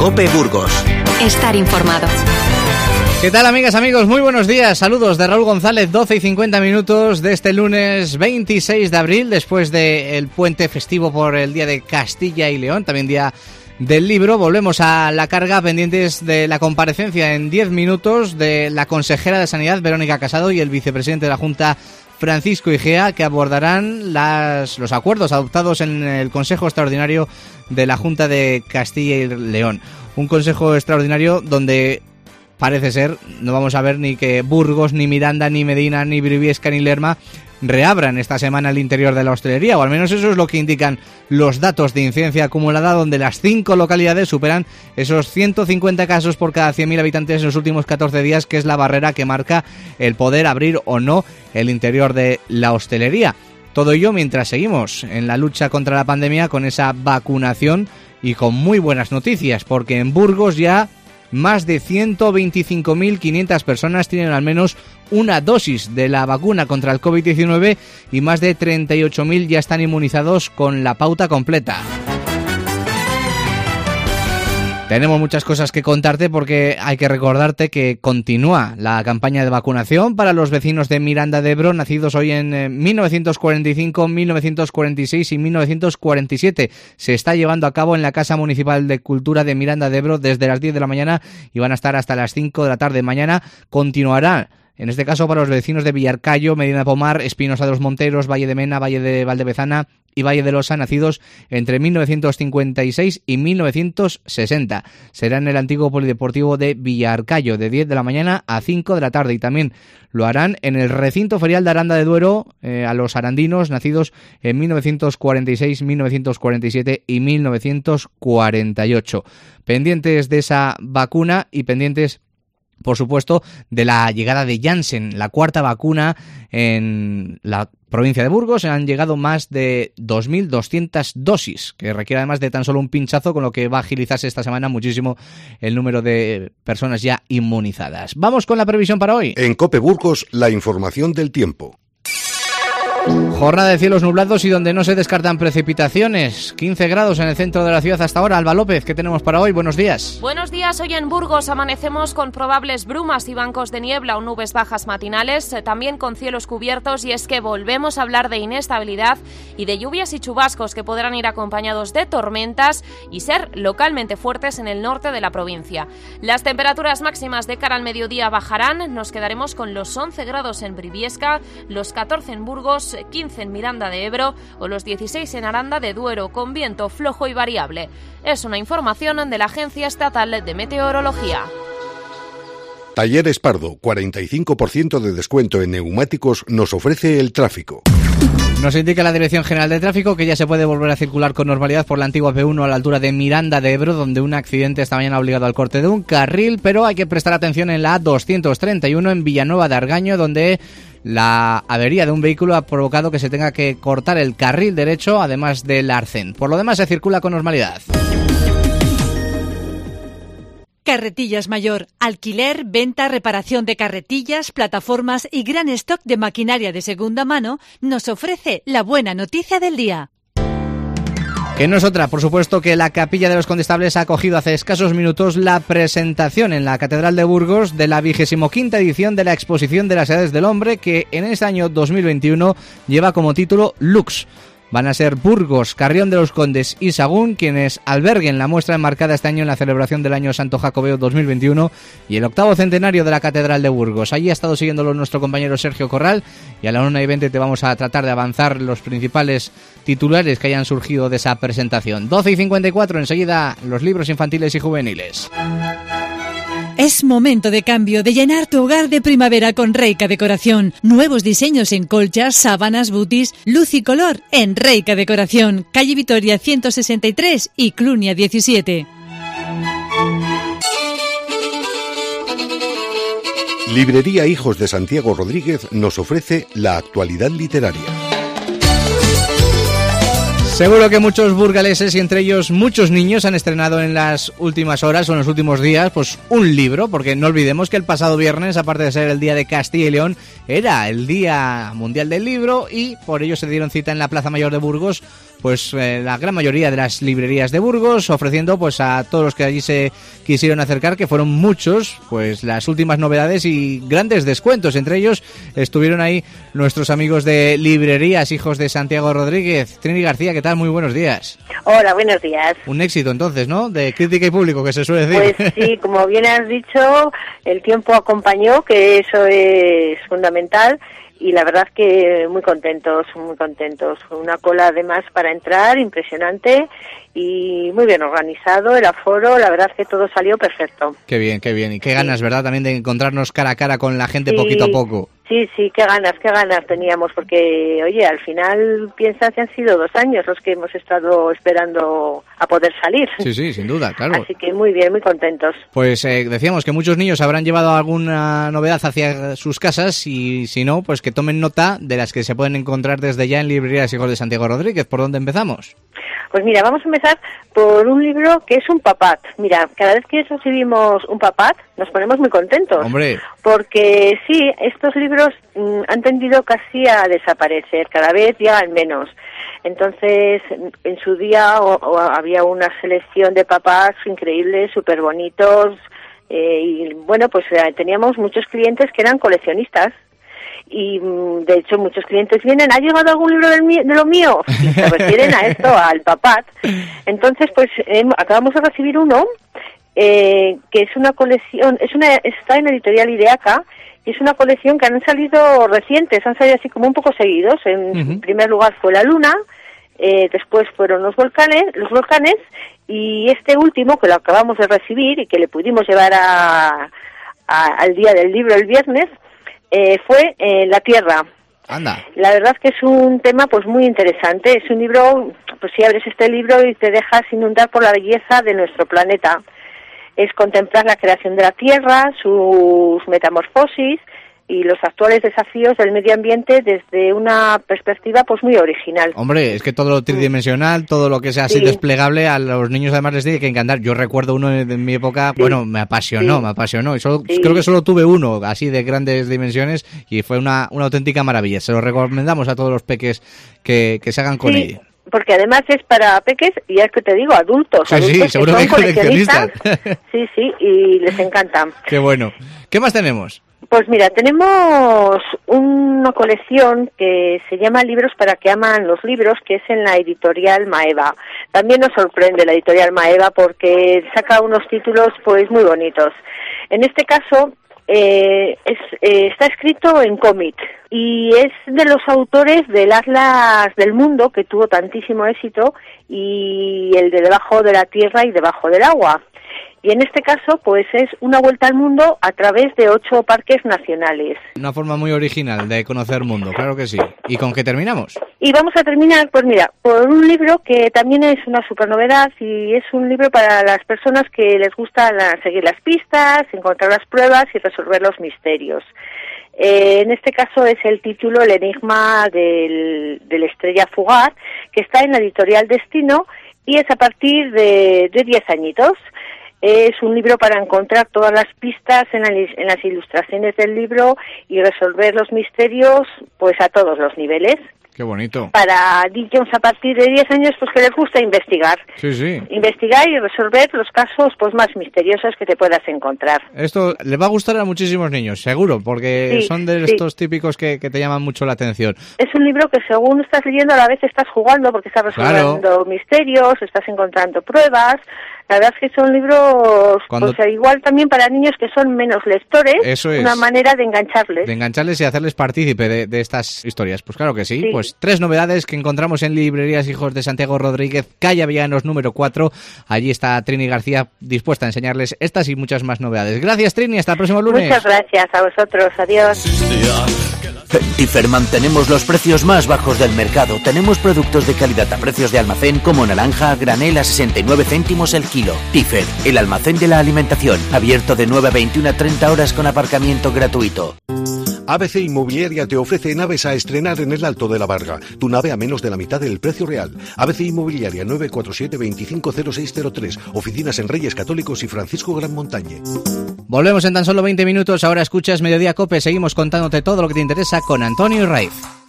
COPE Burgos. Estar informado. ¿Qué tal, amigas, amigos? Muy buenos días. Saludos de Raúl González, 12:50 de este lunes 26 de abril, después del puente festivo por el Día de Castilla y León, también Día del Libro. Volvemos a la carga, pendientes de la comparecencia en 10 minutos de la consejera de Sanidad, Verónica Casado, y el vicepresidente de la Junta, Francisco Igea, que abordarán los acuerdos adoptados en el Consejo Extraordinario de la Junta de Castilla y León. Un Consejo Extraordinario donde parece ser, no vamos a ver ni que Burgos, ni Miranda, ni Medina, ni Briviesca, ni Lerma reabran esta semana el interior de la hostelería, o al menos eso es lo que indican los datos de incidencia acumulada, donde las 5 localidades superan esos 150 casos por cada 100.000 habitantes en los últimos 14 días, que es la barrera que marca el poder abrir o no el interior de la hostelería. Todo ello mientras seguimos en la lucha contra la pandemia con esa vacunación y con muy buenas noticias, porque en Burgos ya más de 125.500 personas tienen al menos una dosis de la vacuna contra el COVID-19 y más de 38.000 ya están inmunizados con la pauta completa. Tenemos muchas cosas que contarte porque hay que recordarte que continúa la campaña de vacunación para los vecinos de Miranda de Ebro, nacidos hoy en 1945, 1946 y 1947. Se está llevando a cabo en la Casa Municipal de Cultura de Miranda de Ebro desde las 10 de la mañana y van a estar hasta las 5 de la tarde. Mañana continuará. En este caso para los vecinos de Villarcayo, Medina de Pomar, Espinosa de los Monteros, Valle de Mena, Valle de Valdevezana y Valle de Losa, nacidos entre 1956 y 1960. Será en el antiguo polideportivo de Villarcayo, de 10 de la mañana a 5 de la tarde. Y también lo harán en el recinto ferial de Aranda de Duero a los arandinos, nacidos en 1946, 1947 y 1948. Pendientes de esa vacuna y pendientes, por supuesto, de la llegada de Janssen, la cuarta vacuna en la provincia de Burgos. Han llegado más de 2.200 dosis, que requiere además de tan solo un pinchazo, con lo que va a agilizarse esta semana muchísimo el número de personas ya inmunizadas. Vamos con la previsión para hoy. En COPE Burgos, la información del tiempo. Jornada de cielos nublados y donde no se descartan precipitaciones. 15 grados en el centro de la ciudad hasta ahora. Alba López, ¿qué tenemos para hoy? Buenos días. Buenos días. Hoy en Burgos amanecemos con probables brumas y bancos de niebla o nubes bajas matinales, también con cielos cubiertos, y es que volvemos a hablar de inestabilidad y de lluvias y chubascos que podrán ir acompañados de tormentas y ser localmente fuertes en el norte de la provincia. Las temperaturas máximas de cara al mediodía bajarán. Nos quedaremos con los 11 grados en Briviesca, los 14 en Burgos, 15 en Miranda de Ebro o los 16 en Aranda de Duero, con viento flojo y variable. Es una información de la Agencia Estatal de Meteorología. Talleres Pardo, 45% de descuento en neumáticos nos ofrece el tráfico. Nos indica la Dirección General de Tráfico que ya se puede volver a circular con normalidad por la antigua P1 a la altura de Miranda de Ebro, donde un accidente esta mañana ha obligado al corte de un carril, pero hay que prestar atención en la A231 en Villanueva de Argaño, donde la avería de un vehículo ha provocado que se tenga que cortar el carril derecho, además del arcén. Por lo demás, se circula con normalidad. Carretillas Mayor, alquiler, venta, reparación de carretillas, plataformas y gran stock de maquinaria de segunda mano, nos ofrece la buena noticia del día. Que no es otra, por supuesto, que la Capilla de los Condestables ha acogido hace escasos minutos la presentación en la Catedral de Burgos de la 25ª edición de la Exposición de las Edades del Hombre, que en este año 2021 lleva como título Lux. Van a ser Burgos, Carrión de los Condes y Sagún quienes alberguen la muestra enmarcada este año en la celebración del año Santo Jacobeo 2021 y el 8º centenario de la Catedral de Burgos. Allí ha estado siguiéndolo nuestro compañero Sergio Corral y a la 1:20 te vamos a tratar de avanzar los principales titulares que hayan surgido de esa presentación. 12:54, enseguida los libros infantiles y juveniles. Es momento de cambio, de llenar tu hogar de primavera con Reica Decoración. Nuevos diseños en colchas, sábanas, butis, luz y color en Reica Decoración. Calle Vitoria 163 y Clunia 17. Librería Hijos de Santiago Rodríguez nos ofrece la actualidad literaria. Seguro que muchos burgaleses y entre ellos muchos niños han estrenado en las últimas horas o en los últimos días pues un libro, porque no olvidemos que el pasado viernes, aparte de ser el Día de Castilla y León, era el Día Mundial del Libro y por ello se dieron cita en la Plaza Mayor de Burgos pues la gran mayoría de las librerías de Burgos, ofreciendo pues a todos los que allí se quisieron acercar, que fueron muchos, pues las últimas novedades y grandes descuentos. Entre ellos estuvieron ahí nuestros amigos de Librerías Hijos de Santiago Rodríguez. Trini García, ¿qué tal? Muy buenos días. Hola, buenos días. Un éxito entonces, ¿no? De crítica y público, que se suele decir. Pues sí, como bien has dicho, el tiempo acompañó, que eso es fundamental. Y la verdad que muy contentos. Una cola además para entrar, impresionante y muy bien organizado el aforo, la verdad que todo salió perfecto. Qué bien. Y qué ganas, ¿verdad? También de encontrarnos cara a cara con la gente poquito a poco. Sí, qué ganas teníamos, porque, oye, al final piensas que han sido 2 años los que hemos estado esperando a poder salir. Sí, sin duda, claro. Así que muy bien, muy contentos. Pues decíamos que muchos niños habrán llevado alguna novedad hacia sus casas y si no, pues que tomen nota de las que se pueden encontrar desde ya en Librerías Hijos de Santiago Rodríguez. ¿Por dónde empezamos? Pues mira, vamos a empezar por un libro que es un papat. Mira, cada vez que recibimos un papat nos ponemos muy contentos. ¡Hombre! Porque sí, estos libros han tendido casi a desaparecer, cada vez llegan menos. Entonces, en su día había una selección de papats increíbles, súper bonitos, y bueno, pues teníamos muchos clientes que eran coleccionistas. Y de hecho muchos clientes vienen, ¿ha llegado algún libro de lo mío? Y se refieren a esto, al papat. Entonces pues acabamos de recibir uno que es una colección, está en editorial Ideaca y es una colección que han salido recientes, han salido así como un poco seguidos. En primer lugar fue La Luna, después fueron los volcanes y este último que lo acabamos de recibir y que le pudimos llevar al día del libro el viernes, fue La Tierra. Anda. La verdad que es un tema pues muy interesante. Es un libro, pues si abres este libro y te dejas inundar por la belleza de nuestro planeta. Es contemplar la creación de la Tierra, sus metamorfosis y los actuales desafíos del medio ambiente desde una perspectiva pues muy original. Hombre, es que todo lo tridimensional, todo lo que sea así desplegable, a los niños además les tiene que encantar. Yo recuerdo uno de mi época, bueno, me apasionó. Y creo que solo tuve uno así de grandes dimensiones y fue una auténtica maravilla. Se lo recomendamos a todos los peques que se hagan con ello. Porque además es para peques y es que te digo, adultos. Sí, seguro que hay coleccionistas. Sí, y les encanta. Qué bueno. ¿Qué más tenemos? Pues mira, tenemos una colección que se llama Libros para que aman los libros, que es en la editorial Maeva. También nos sorprende la editorial Maeva porque saca unos títulos pues muy bonitos. En este caso está escrito en cómic y es de los autores del Atlas del Mundo, que tuvo tantísimo éxito, y el de Debajo de la Tierra y Debajo del Agua. Y en este caso, pues es una vuelta al mundo a través de 8 parques nacionales. Una forma muy original de conocer el mundo, claro que sí. ¿Y con qué terminamos? Y vamos a terminar, pues mira, por un libro que también es una super novedad y es un libro para las personas que les gusta seguir las pistas, encontrar las pruebas y resolver los misterios. En este caso es el título El enigma del Estrella Fugaz, que está en la editorial Destino y es a partir de 10 añitos. Es un libro para encontrar todas las pistas en las ilustraciones del libro y resolver los misterios pues a todos los niveles. Qué bonito. Para niños a partir de 10 años pues que les gusta investigar. Sí. Investigar y resolver los casos pues más misteriosos que te puedas encontrar. Esto le va a gustar a muchísimos niños, seguro, porque son de estos típicos que te llaman mucho la atención. Es un libro que según estás leyendo a la vez estás jugando porque estás resolviendo misterios, estás encontrando pruebas. La verdad es que son libros, pues igual también para niños que son menos lectores, eso es una manera de engancharles. De engancharles y hacerles partícipe de estas historias. Pues claro que sí. Pues 3 novedades que encontramos en Librerías Hijos de Santiago Rodríguez, calle Avellanos número 4. Allí está Trini García dispuesta a enseñarles estas y muchas más novedades. Gracias, Trini, hasta el próximo lunes. Muchas gracias a vosotros, adiós. En Tifer mantenemos los precios más bajos del mercado. Tenemos productos de calidad a precios de almacén como naranja a granel a 69 céntimos el kilo. Tifer, el almacén de la alimentación, abierto de 9 a 21 a 30 horas con aparcamiento gratuito. ABC Inmobiliaria te ofrece naves a estrenar en el Alto de la Varga. Tu nave a menos de la mitad del precio real. ABC Inmobiliaria 947-250603. Oficinas en Reyes Católicos y Francisco Gran Montañe. Volvemos en tan solo 20 minutos. Ahora escuchas Mediodía Cope. Seguimos contándote todo lo que te interesa con Antonio y Raif.